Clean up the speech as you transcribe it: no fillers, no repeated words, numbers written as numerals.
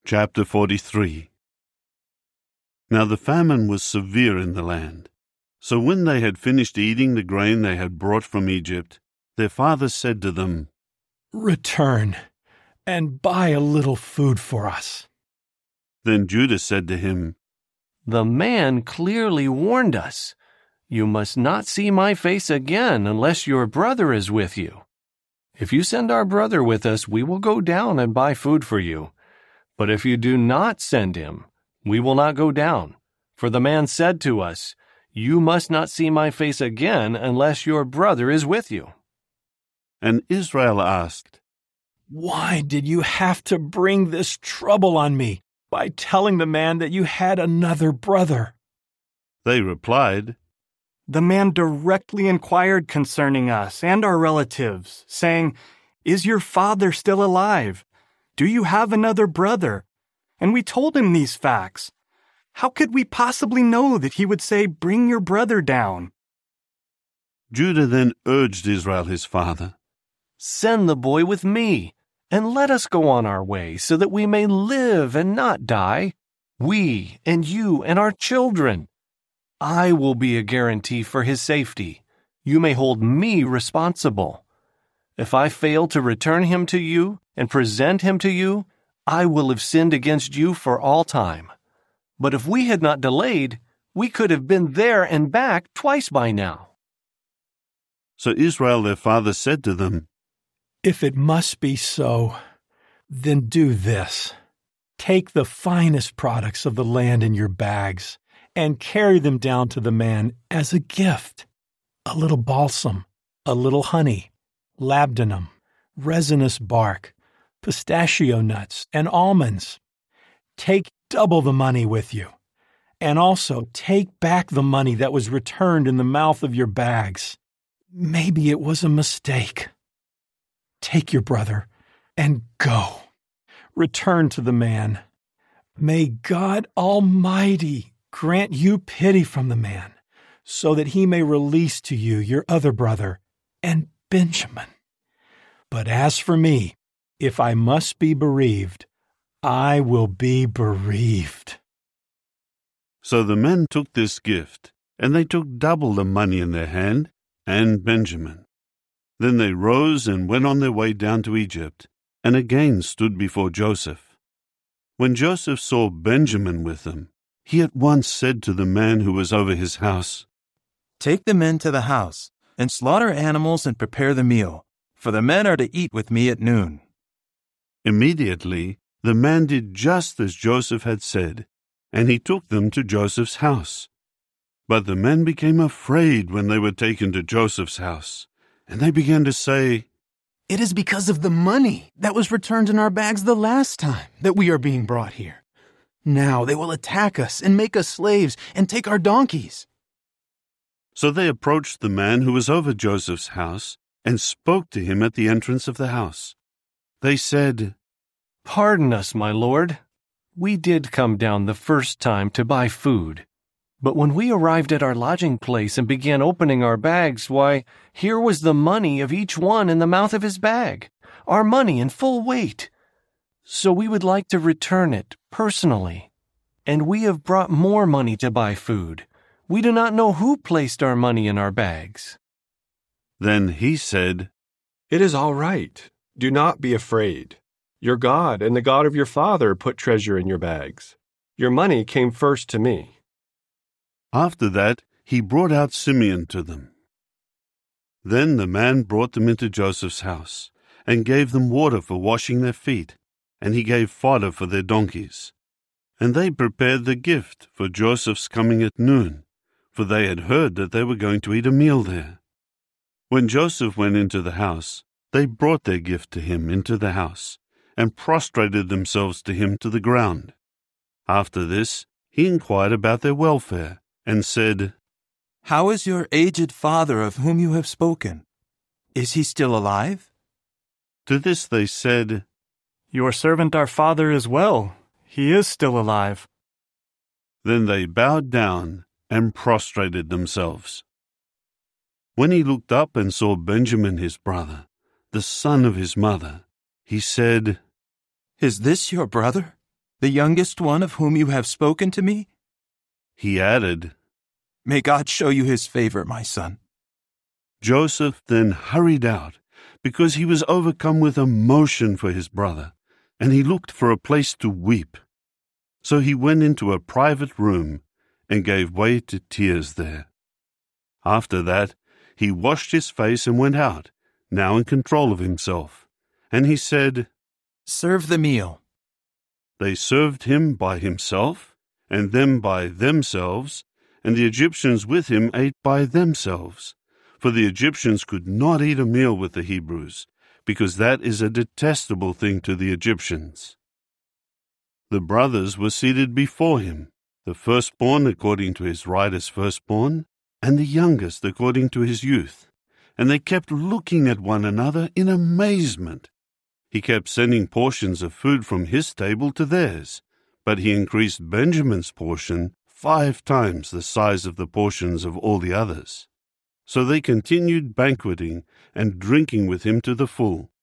Chapter 43. Now the famine was severe in the land. So when they had finished eating the grain they had brought from Egypt, their father said to them, "Return and buy a little food for us." Then Judah said to him, "The man clearly warned us. You must not see my face again unless your brother is with you. If you send our brother with us, we will go down and buy food for you. But if you do not send him, we will not go down. For the man said to us, 'You must not see my face again unless your brother is with you.'" And Israel asked, "Why did you have to bring this trouble on me by telling the man that you had another brother?" They replied, "The man directly inquired concerning us and our relatives, saying, 'Is your father still alive? Do you have another brother?' And we told him these facts. How could we possibly know that he would say, 'Bring your brother down'?" Judah then urged Israel his father, "Send the boy with me, and let us go on our way, so that we may live and not die, we and you and our children. I will be a guarantee for his safety. You may hold me responsible. If I fail to return him to you and present him to you, I will have sinned against you for all time. But if we had not delayed, we could have been there and back twice by now." So Israel their father said to them, "If it must be so, then do this. Take the finest products of the land in your bags and carry them down to the man as a gift. A little balsam, a little honey, labdanum, resinous bark, pistachio nuts, and almonds. Take double the money with you, and also take back the money that was returned in the mouth of your bags. Maybe it was a mistake. Take your brother and go. Return to the man. May God Almighty grant you pity from the man, so that he may release to you your other brother and Benjamin. But as for me, if I must be bereaved, I will be bereaved." So the men took this gift, and they took double the money in their hand, and Benjamin. Then they rose and went on their way down to Egypt, and again stood before Joseph. When Joseph saw Benjamin with them, he at once said to the man who was over his house, "Take the men to the house, and slaughter animals and prepare the meal, for the men are to eat with me at noon." Immediately the man did just as Joseph had said, and he took them to Joseph's house. But the men became afraid when they were taken to Joseph's house, and they began to say, "It is because of the money that was returned in our bags the last time that we are being brought here. Now they will attack us and make us slaves and take our donkeys." So they approached the man who was over Joseph's house and spoke to him at the entrance of the house. They said, "Pardon us, my lord. We did come down the first time to buy food. But when we arrived at our lodging place and began opening our bags, why, here was the money of each one in the mouth of his bag, our money in full weight. So we would like to return it personally. And we have brought more money to buy food. We do not know who placed our money in our bags." Then he said, "It is all right. Do not be afraid. Your God and the God of your father put treasure in your bags. Your money came first to me." After that, he brought out Simeon to them. Then the man brought them into Joseph's house, and gave them water for washing their feet, and he gave fodder for their donkeys. And they prepared the gift for Joseph's coming at noon, for they had heard that they were going to eat a meal there. When Joseph went into the house, they brought their gift to him into the house, and prostrated themselves to him to the ground. After this, he inquired about their welfare, and said, "How is your aged father of whom you have spoken? Is he still alive?" To this they said, "Your servant our father is well. He is still alive." Then they bowed down and prostrated themselves. When he looked up and saw Benjamin his brother, the son of his mother, he said, "Is this your brother?" the youngest one of whom you have spoken to me?" He added, "May God show you his favor, my son." Joseph then hurried out, because he was overcome with emotion for his brother, and he looked for a place to weep. So he went into a private room and gave way to tears there. After that, he washed his face and went out, now in control of himself. And he said, "Serve the meal." They served him by himself, and them by themselves, and the Egyptians with him ate by themselves. For the Egyptians could not eat a meal with the Hebrews, because that is a detestable thing to the Egyptians. The brothers were seated before him, the firstborn according to his right as firstborn, and the youngest according to his youth. And they kept looking at one another in amazement. He kept sending portions of food from his table to theirs, but he increased Benjamin's portion 5 times the size of the portions of all the others. So they continued banqueting and drinking with him to the full,